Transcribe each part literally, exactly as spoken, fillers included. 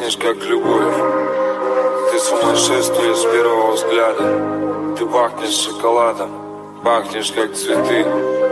пахнешь как любовь. Ты сумасшествие с первого взгляда. Ты пахнешь шоколадом, пахнешь как цветы.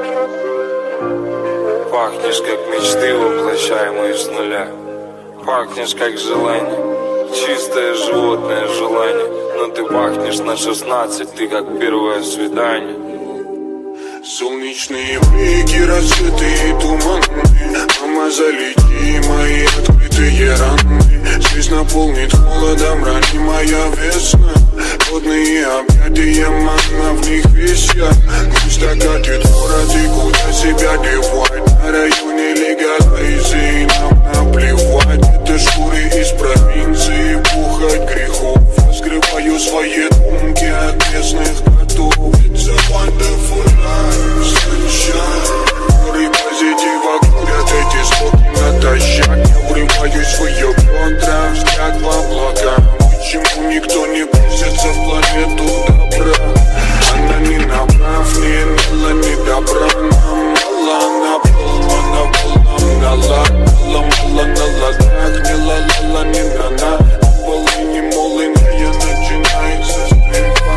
Пахнешь как мечты, воплощаемые с нуля. Пахнешь как желание, чистое животное желание. Но ты пахнешь на шестнадцать, ты как первое свидание. Солнечные блики, рассветы и туманы. Мама, залети мои открытые раны. Жизнь наполнит холодом ранимая весна. Водные объятия, манна в них висят. Грусть окатит город и куда себя девать. На районе легалайзии нам наплевать. Это шкуры из провинции, пухать грехов. Скрываю свои думки от местных котов. It's a wonderful life, sunshine. Горы позитива курят эти стоки натощак. Я врываюсь в ее бедра, взгляд в облака. Почему никто не просится в планету добра? Она не направ, не мила, не добра. Нам мало, она полна, она полна, мала. Мала, мала на ладах, не ла-ла-ла, не на-на. Полы, не молы, не начинается стрельба.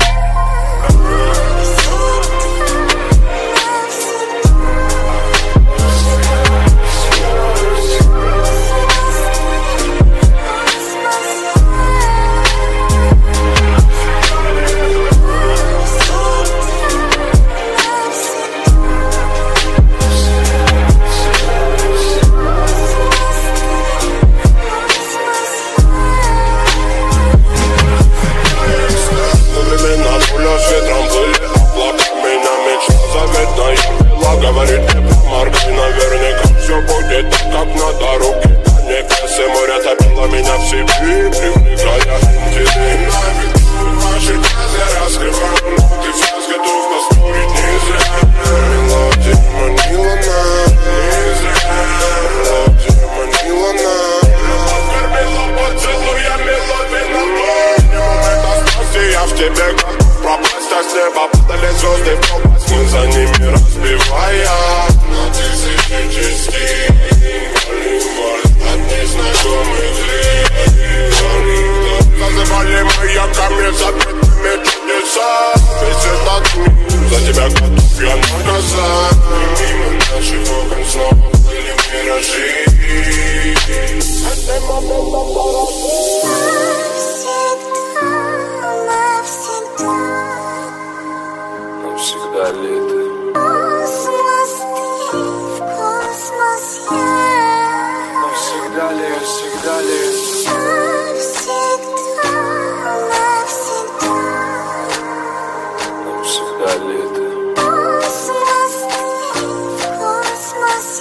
Говорит, не поморгай, наверняка все будет так, как на дороге. Небесы моря топило меня в себе, привлекая интерес. На виду ваши глаза раскрываю, но ты сейчас готов поспорить не зря. Мелодия манила нас, не зря. Мелодия манила нас. Кормила поцелуями, ловила боль. Не момент остался, я в тебе готов пропасть, а с неба падали звезды в пропасть. Мы за ними разбивая на тысячи частей. От незнакомых дверей. Называли мы яками запретными чудесами. Света за тебя готов я наказать. И мимо наших окон снова были миражи. Навсегда лето. Космос, ты в космос я. Навсегда ли, всегда ли. Навсегда, навсегда. Навсегда лето. Космос, ты в космос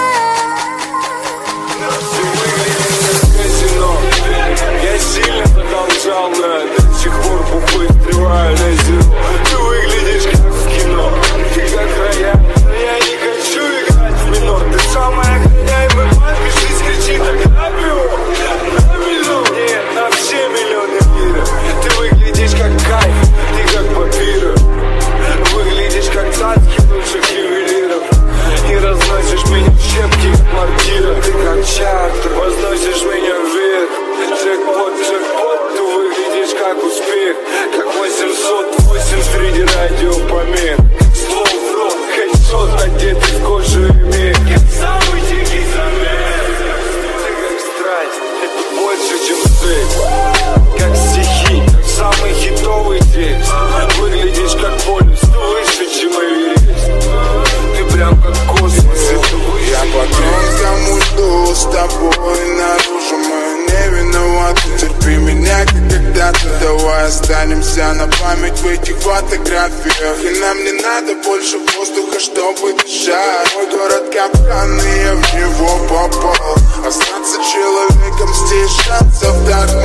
Ты выглядишь как казино. Я сильно продолжал, но до сих пор бухой стреваю на зеро. Ты выглядишь как в кино. Ты как рояль, но я не хочу играть в минор. Ты самая охраняемая банка, жизнь кричит так на миллион. На миллион, нет, на все миллионы мира. Ты выглядишь как кайф, ты как папира. Выглядишь как цацки лучших ювелиров. И разносишь меня в щепки, как мортира. Ты как чартер, возносишь меня вверх. Джекпот, джекпот, ты выглядишь как успех. Как восемьсот восемь среди радиопомех. Ствол в рот, хедшот, одетый в кожу и мех. Я самый дикий замес. Ты как страсть, это больше, чем секс. Как стихи, как самый хитовый текст. Выглядишь как полюс, ты выше, чем Эверест. Ты прям как космос, это выше. Я потом замуду с тобой наружу, мы не виноваты. Терпи меня, как когда-то. Давай останемся на память в этих фотографиях. И нам не надо больше воздуха, чтобы дышать. Мой город капкан, и я в него попал. Остаться человеком здесь шансов так